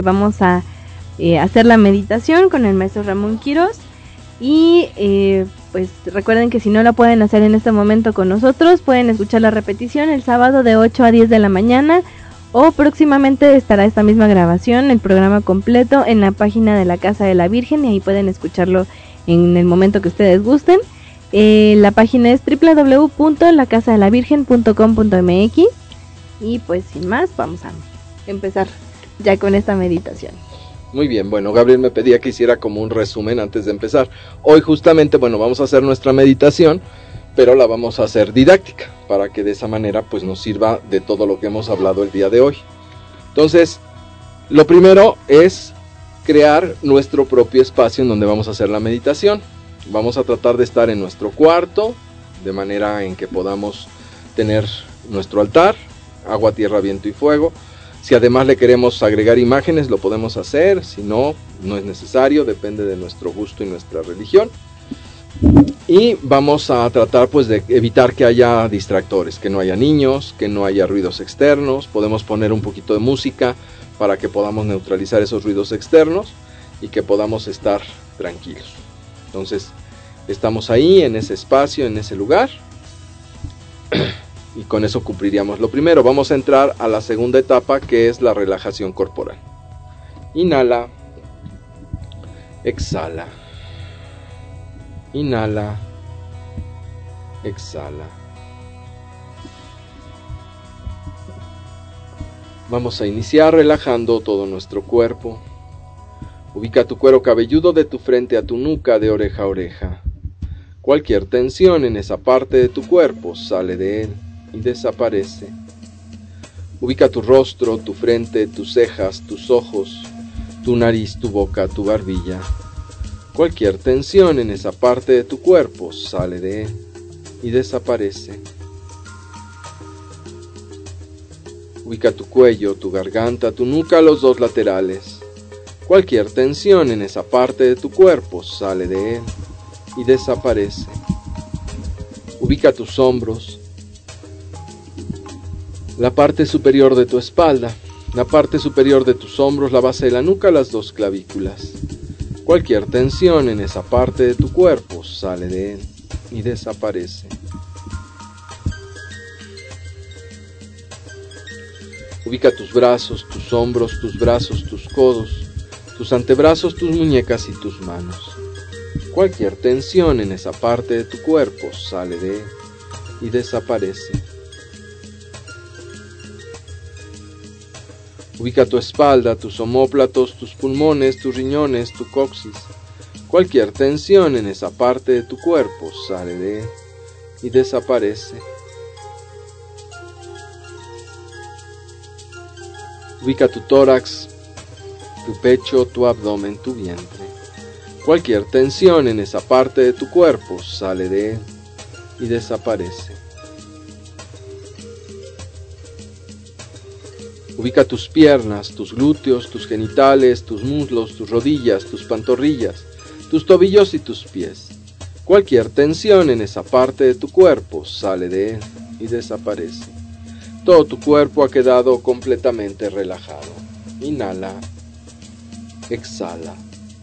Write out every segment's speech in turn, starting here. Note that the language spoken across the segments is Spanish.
Vamos a hacer la meditación con el maestro Ramón Quiroz. Y pues recuerden que si no la pueden hacer en este momento con nosotros, pueden escuchar la repetición el sábado de 8 a 10 de la mañana, o próximamente estará esta misma grabación, el programa completo, en la página de la Casa de la Virgen, y ahí pueden escucharlo en el momento que ustedes gusten. La página es www.lacasadelavirgen.com.mx. Y pues sin más, vamos a empezar ya con esta meditación. Muy bien, bueno, Gabriel me pedía que hiciera como un resumen antes de empezar. Hoy justamente, bueno, vamos a hacer nuestra meditación, pero la vamos a hacer didáctica, para que de esa manera pues nos sirva de todo lo que hemos hablado el día de hoy. Entonces, lo primero es crear nuestro propio espacio en donde vamos a hacer la meditación. Vamos a tratar de estar en nuestro cuarto, de manera en que podamos tener nuestro altar, agua, tierra, viento y fuego. Si además le queremos agregar imágenes, lo podemos hacer. Si no, no es necesario, depende de nuestro gusto y nuestra religión. Y vamos a tratar pues de evitar que haya distractores, que no haya niños, que no haya ruidos externos. Podemos poner un poquito de música para que podamos neutralizar esos ruidos externos y que podamos estar tranquilos. Entonces, estamos ahí en ese espacio, en ese lugar. Y con eso cumpliríamos lo primero. Vamos a entrar a la segunda etapa, que es la relajación corporal. Inhala. Exhala. Inhala. Exhala. Vamos a iniciar relajando todo nuestro cuerpo. Ubica tu cuero cabelludo de tu frente a tu nuca, de oreja a oreja. Cualquier tensión en esa parte de tu cuerpo sale de él y desaparece. Ubica tu rostro, tu frente, tus cejas, tus ojos, tu nariz, tu boca, tu barbilla. Cualquier tensión en esa parte de tu cuerpo sale de él y desaparece. Ubica tu cuello, tu garganta, tu nuca, los dos laterales. Cualquier tensión en esa parte de tu cuerpo sale de él y desaparece. Ubica tus hombros, la parte superior de tu espalda, la parte superior de tus hombros, la base de la nuca, las dos clavículas. Cualquier tensión en esa parte de tu cuerpo sale de él y desaparece. Ubica tus brazos, tus hombros, tus brazos, tus codos, tus antebrazos, tus muñecas y tus manos. Cualquier tensión en esa parte de tu cuerpo sale de él y desaparece. Ubica tu espalda, tus omóplatos, tus pulmones, tus riñones, tu coxis. Cualquier tensión en esa parte de tu cuerpo sale de él y desaparece. Ubica tu tórax, tu pecho, tu abdomen, tu vientre. Cualquier tensión en esa parte de tu cuerpo sale de él y desaparece. Ubica tus piernas, tus glúteos, tus genitales, tus muslos, tus rodillas, tus pantorrillas, tus tobillos y tus pies. Cualquier tensión en esa parte de tu cuerpo sale de él y desaparece. Todo tu cuerpo ha quedado completamente relajado. Inhala, exhala.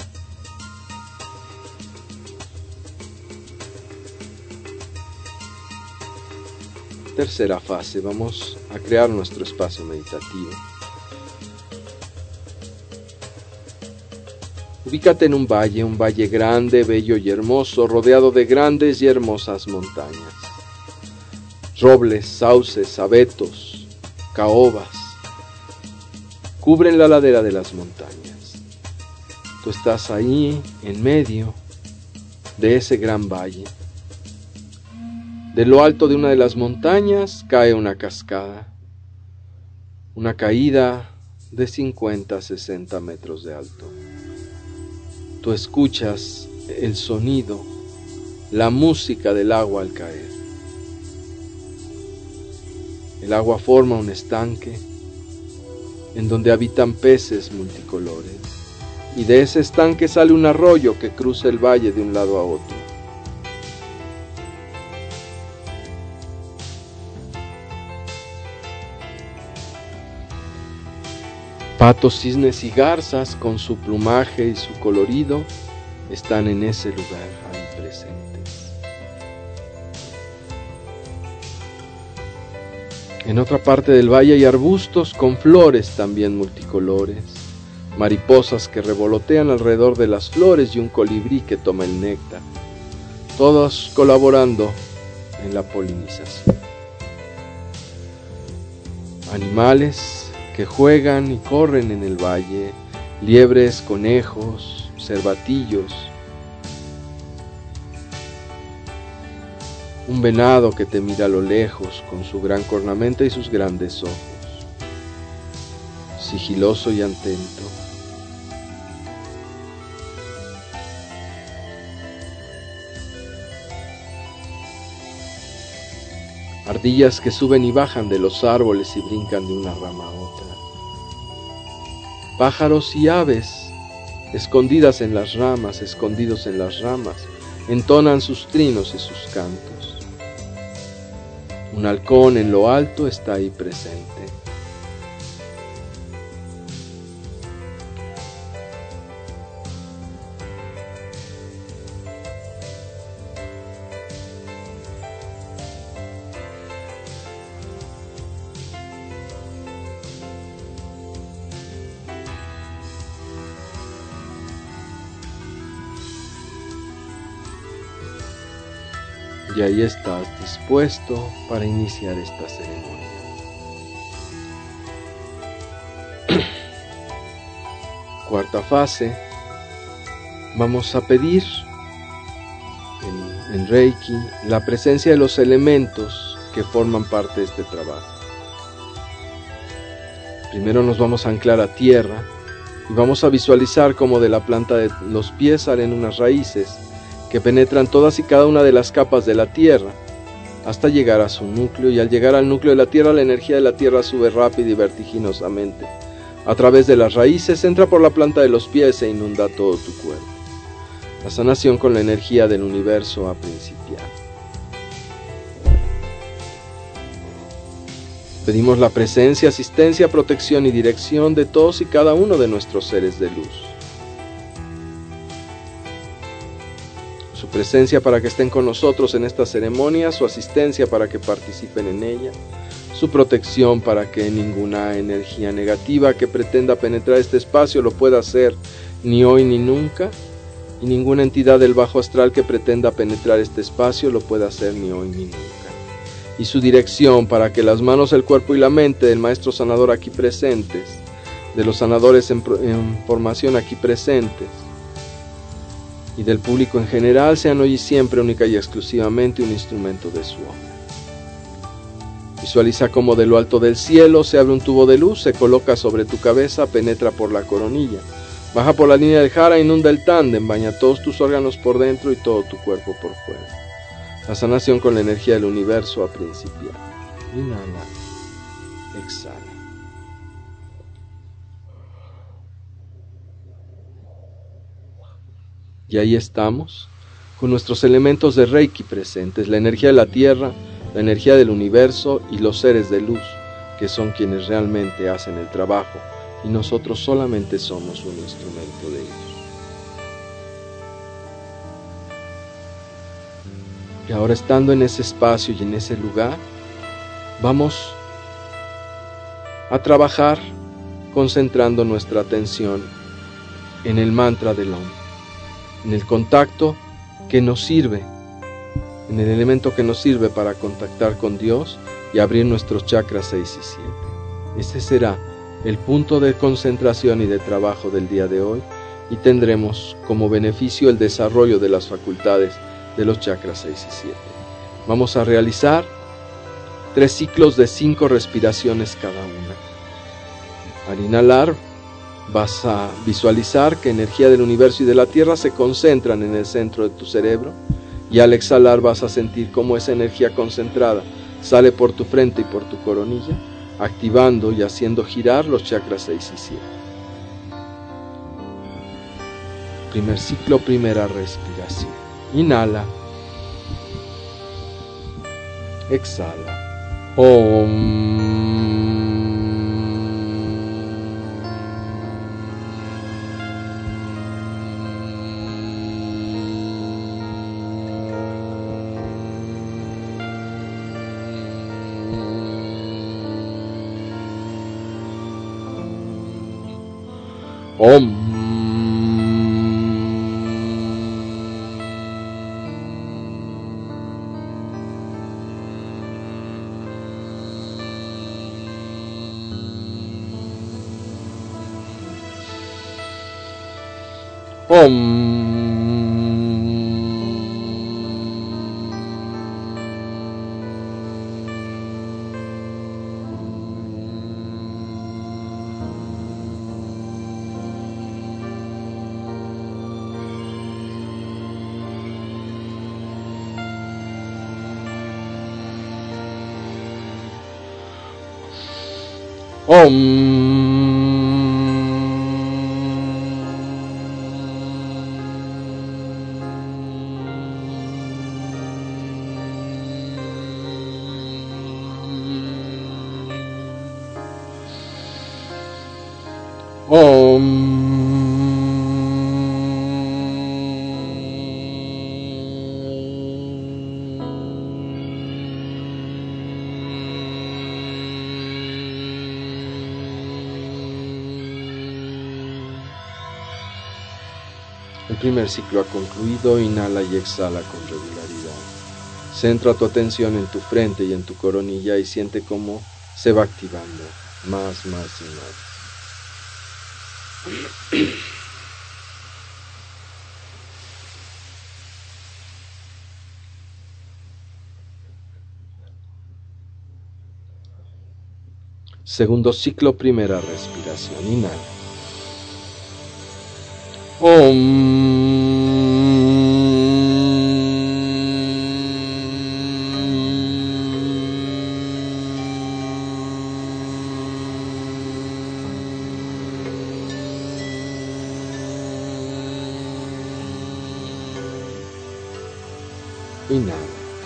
Tercera fase, vamos a crear nuestro espacio meditativo. Ubícate en un valle grande, bello y hermoso, rodeado de grandes y hermosas montañas. Robles, sauces, abetos, caobas, cubren la ladera de las montañas. Tú estás ahí, en medio de ese gran valle. De lo alto de una de las montañas cae una cascada, una caída de 50 a 60 metros de alto. Tú escuchas el sonido, la música del agua al caer. El agua forma un estanque en donde habitan peces multicolores, y de ese estanque sale un arroyo que cruza el valle de un lado a otro. Patos, cisnes y garzas con su plumaje y su colorido están en ese lugar ahí presentes. En otra parte del valle hay arbustos con flores también multicolores, mariposas que revolotean alrededor de las flores y un colibrí que toma el néctar, todos colaborando en la polinización. Animales que juegan y corren en el valle, liebres, conejos, cervatillos, un venado que te mira a lo lejos con su gran cornamenta y sus grandes ojos, sigiloso y atento. Ardillas que suben y bajan de los árboles y brincan de una rama a otra. Pájaros y aves, escondidos en las ramas, entonan sus trinos y sus cantos. Un halcón en lo alto está ahí presente. Y ahí estás dispuesto para iniciar esta ceremonia. Cuarta fase, vamos a pedir en Reiki la presencia de los elementos que forman parte de este trabajo. Primero nos vamos a anclar a tierra y vamos a visualizar cómo de la planta de los pies salen unas raíces que penetran todas y cada una de las capas de la tierra hasta llegar a su núcleo, y al llegar al núcleo de la tierra, la energía de la tierra sube rápido y vertiginosamente. A través de las raíces entra por la planta de los pies e inunda todo tu cuerpo. La sanación con la energía del universo ha principiado. Pedimos la presencia, asistencia, protección y dirección de todos y cada uno de nuestros seres de luz. Su presencia para que estén con nosotros en esta ceremonia, su asistencia para que participen en ella, su protección para que ninguna energía negativa que pretenda penetrar este espacio lo pueda hacer ni hoy ni nunca, y ninguna entidad del bajo astral que pretenda penetrar este espacio lo pueda hacer ni hoy ni nunca. Y su dirección para que las manos, el cuerpo y la mente del maestro sanador aquí presentes, de los sanadores en formación aquí presentes, y del público en general sean hoy y siempre única y exclusivamente un instrumento de su obra. Visualiza cómo de lo alto del cielo se abre un tubo de luz, se coloca sobre tu cabeza, penetra por la coronilla, baja por la línea del jara, inunda el tándem, baña todos tus órganos por dentro y todo tu cuerpo por fuera. La sanación con la energía del universo ha principiado. Inhala, exhala. Y ahí estamos, con nuestros elementos de Reiki presentes, la energía de la tierra, la energía del universo y los seres de luz, que son quienes realmente hacen el trabajo, y nosotros solamente somos un instrumento de ellos. Y ahora, estando en ese espacio y en ese lugar, vamos a trabajar concentrando nuestra atención en el mantra del Om, en el contacto que nos sirve, en el elemento que nos sirve para contactar con Dios y abrir nuestros chakras 6 y 7. Ese será el punto de concentración y de trabajo del día de hoy, y tendremos como beneficio el desarrollo de las facultades de los chakras 6 y 7. Vamos a realizar 3 ciclos de 5 respiraciones cada una. Al inhalar, vas a visualizar que energía del universo y de la tierra se concentran en el centro de tu cerebro, y al exhalar vas a sentir cómo esa energía concentrada sale por tu frente y por tu coronilla, activando y haciendo girar los chakras 6 y 7. Primer ciclo, primera respiración. Inhala. Exhala. Om. Om. Om. El primer ciclo ha concluido, inhala y exhala con regularidad. Centra tu atención en tu frente y en tu coronilla y siente cómo se va activando más y más. Segundo ciclo, primera respiración, inhala. Inhala.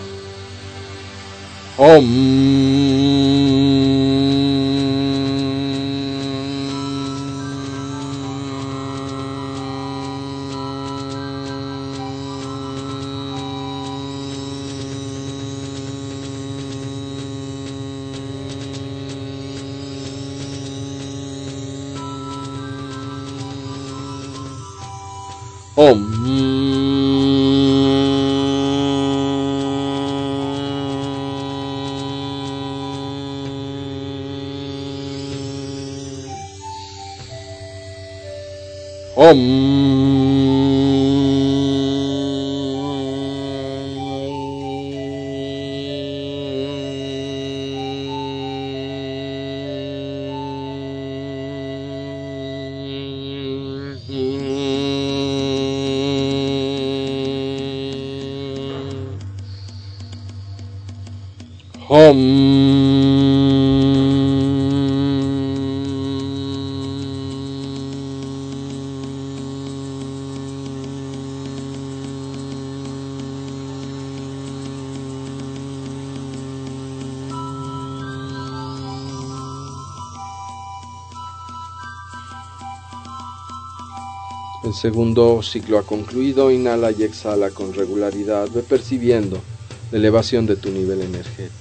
El segundo ciclo ha concluido, inhala y exhala con regularidad, ve percibiendo la elevación de tu nivel energético.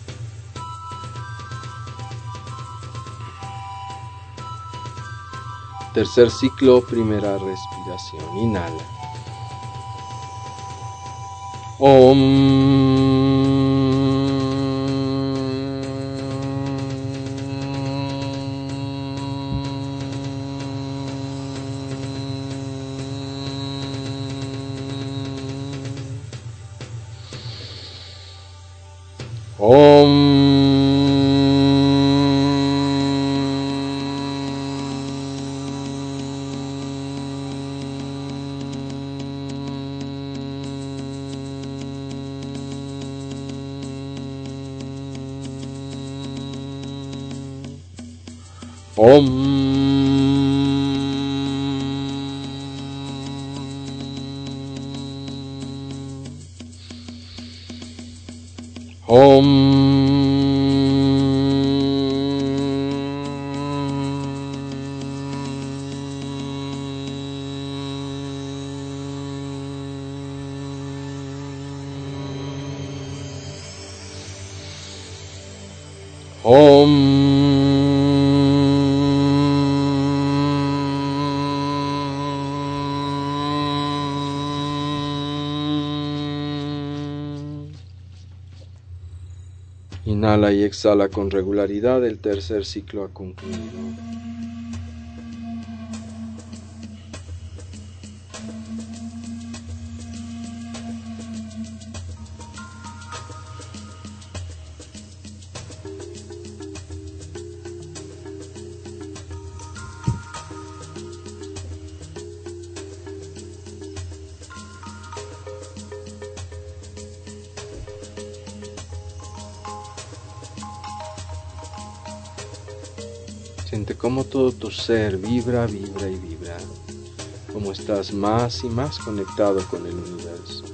Tercer ciclo, primera respiración, inhala. Inhala y exhala con regularidad, el tercer ciclo ha concluido. Siente cómo todo tu ser vibra, vibra y vibra, cómo estás más y más conectado con el universo.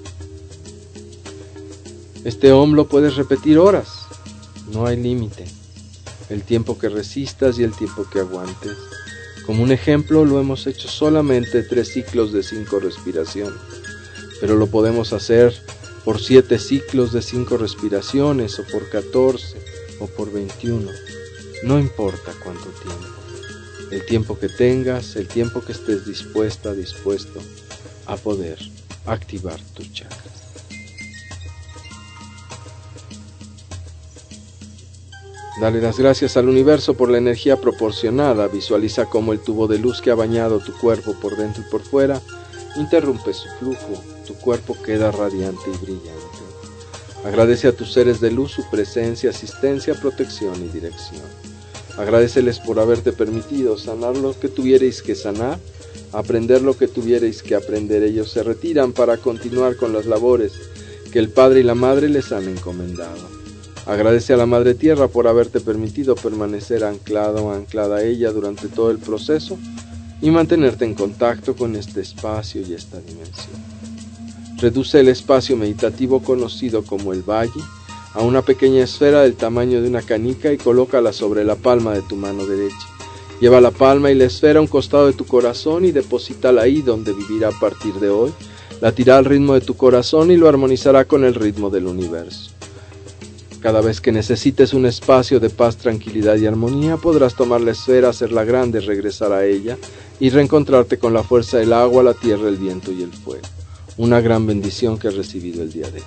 Este Om lo puedes repetir horas, no hay límite, el tiempo que resistas y el tiempo que aguantes. Como un ejemplo, lo hemos hecho solamente 3 ciclos de 5 respiraciones, pero lo podemos hacer por 7 ciclos de 5 respiraciones, o por 14, o por 21. No importa cuánto tiempo, el tiempo que tengas, el tiempo que estés dispuesto a poder activar tus chakras. Dale las gracias al universo por la energía proporcionada. Visualiza cómo el tubo de luz que ha bañado tu cuerpo por dentro y por fuera interrumpe su flujo. Tu cuerpo queda radiante y brillante. Agradece a tus seres de luz su presencia, asistencia, protección y dirección. Agradeceles por haberte permitido sanar lo que tuvierais que sanar, aprender lo que tuvierais que aprender. Ellos se retiran para continuar con las labores que el Padre y la Madre les han encomendado. Agradece a la Madre Tierra por haberte permitido permanecer anclado o anclada a ella durante todo el proceso y mantenerte en contacto con este espacio y esta dimensión. Reduce el espacio meditativo conocido como el valle a una pequeña esfera del tamaño de una canica y colócala sobre la palma de tu mano derecha. Lleva la palma y la esfera a un costado de tu corazón y deposítala ahí donde vivirá a partir de hoy. Latirá al ritmo de tu corazón y lo armonizará con el ritmo del universo. Cada vez que necesites un espacio de paz, tranquilidad y armonía, podrás tomar la esfera, hacerla grande, regresar a ella y reencontrarte con la fuerza del agua, la tierra, el viento y el fuego. Una gran bendición que has recibido el día de hoy.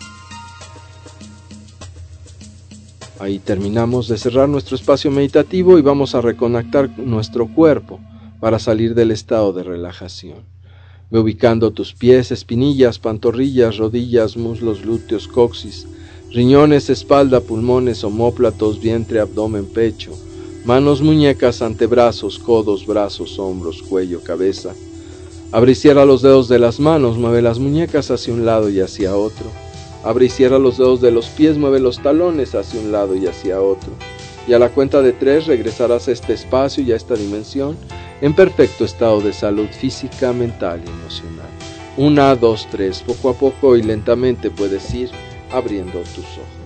Ahí terminamos de cerrar nuestro espacio meditativo y vamos a reconectar nuestro cuerpo para salir del estado de relajación. Ve ubicando tus pies, espinillas, pantorrillas, rodillas, muslos, glúteos, coxis, riñones, espalda, pulmones, omóplatos, vientre, abdomen, pecho, manos, muñecas, antebrazos, codos, brazos, hombros, cuello, cabeza. Abre y cierra los dedos de las manos, mueve las muñecas hacia un lado y hacia otro. Abre y cierra los dedos de los pies, mueve los talones hacia un lado y hacia otro. Y a la cuenta de 3 regresarás a este espacio y a esta dimensión en perfecto estado de salud física, mental y emocional. 1, 2, 3, poco a poco y lentamente puedes ir abriendo tus ojos.